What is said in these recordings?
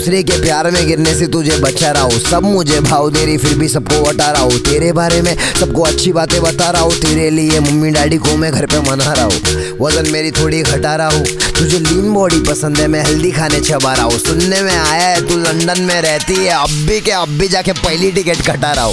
दूसरे के प्यार में गिरने से तुझे बचा रहा हूँ। सब मुझे भाव दे रही फिर भी सबको हटा रहा हूँ। तेरे बारे में सबको अच्छी बातें बता रहा हूँ। तेरे लिए मम्मी डैडी को मैं घर पे मना रहा हूँ। वजन मेरी थोड़ी घटा रहा हूँ। तुझे लीन बॉडी पसंद है, मैं हेल्दी खाने चबा रहा हूँ। सुनने में आया है तू लंदन में रहती है, अब भी जाके पहली टिकट कटा रहा हूँ।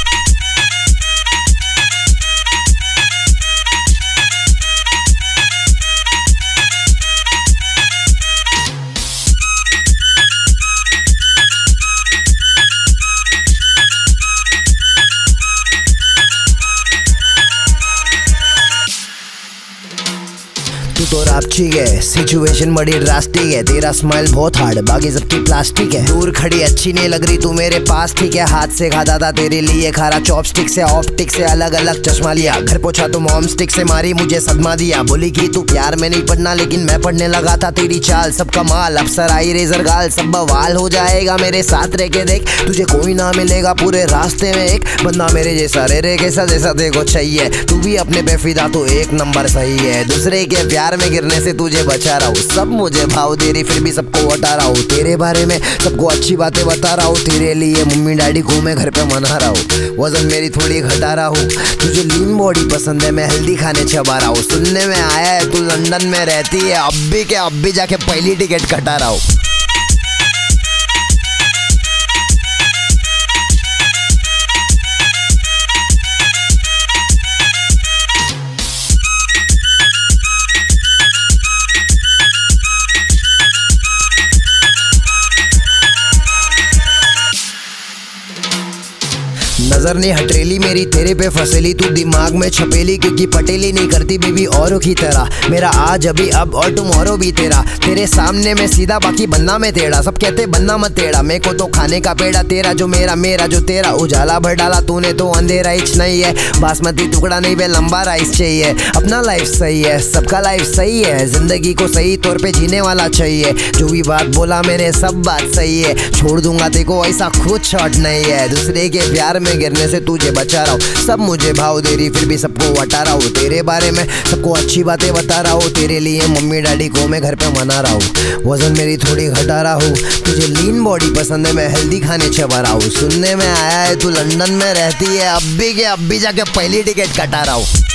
तू तो रापचिक है, सिचुएशन बड़ी ड्रास्टिक है। तेरा स्माइल बहुत हार्ड, बाकी सबकी प्लास्टिक है। दूर खड़ी अच्छी नहीं लग रही तू मेरे पास, ठीक है। हाथ से खाता था तेरे लिए खारा, चॉपस्टिक से ऑप्टिक से अलग अलग चश्मा लिया। घर पहुंचा तो मॉम स्टिक से मारी, मुझे सदमा दिया। बोली कि तू प्यार में नहीं पढ़ना, लेकिन मैं पढ़ने लगा था। तेरी चाल सब कमाल, अफसर आई रेजर गाल, सब बवाल हो जाएगा मेरे साथ रह के देख। तुझे कोई ना मिलेगा पूरे रास्ते में एक बंदा मेरे जैसा, रे कैसा जैसा देखो चाहिए। तू भी अपने पे फिदा तो एक नंबर सही है। दूसरे के प्यार में गिरने से तुझे बचा रहा हूँ। सब मुझे भाव दे रही फिर भी सबको हटा रहा हूँ। तेरे बारे में सबको अच्छी बातें बता रहा हूँ। तेरे लिए मम्मी डैडी को मैं घर पे मना रहा हूँ। वजन मेरी थोड़ी घटा रहा हूँ। तुझे लीन बॉडी पसंद है, मैं हेल्दी खाने चबा रहा हूँ। सुनने में आया है तू लंदन में रहती है, अब भी जाके पहली टिकट कटा रहा हूँ। नजर ने हटरेली मेरी तेरे पे फसेली, तू दिमाग में छपेली क्योंकि पटेली नहीं करती बेबी औरों की तरह। मेरा आज अभी अब और टुमारो भी तेरा। तेरे सामने मैं सीधा बाकी बनना मैं टेढ़ा। सब कहते बनना मत टेढ़ा, मेरे को तो खाने का पेड़ा। तेरा जो मेरा, मेरा जो तेरा, उजाला भर डाला तूने तो अंधेरा हिच नहीं है। बासमती टुकड़ा नहीं वे लंबा राइस चाहिए। अपना लाइफ सही है, सबका लाइफ सही है। जिंदगी को सही तौर पे जीने वाला चाहिए। जो भी बात बोला मैंने सब बात सही है। छोड़ दूंगा देखो ऐसा खुद शॉट नहीं है। दूसरे के प्यार में गिरने से तुझे बचा रहा हूँ। सब मुझे भाव दे रही फिर भी सबको हटा रहा हूँ। तेरे बारे में सबको अच्छी बातें बता रहा हूँ। तेरे लिए मम्मी डैडी को मैं घर पे मना रहा हूँ। वजन मेरी थोड़ी घटा रहा हूँ। तुझे लीन बॉडी पसंद है, मैं हेल्दी खाने चबा रहा हूँ। सुनने में आया है तू लंदन में रहती है, अब भी जाके पहली टिकट कटा रहा हूँ।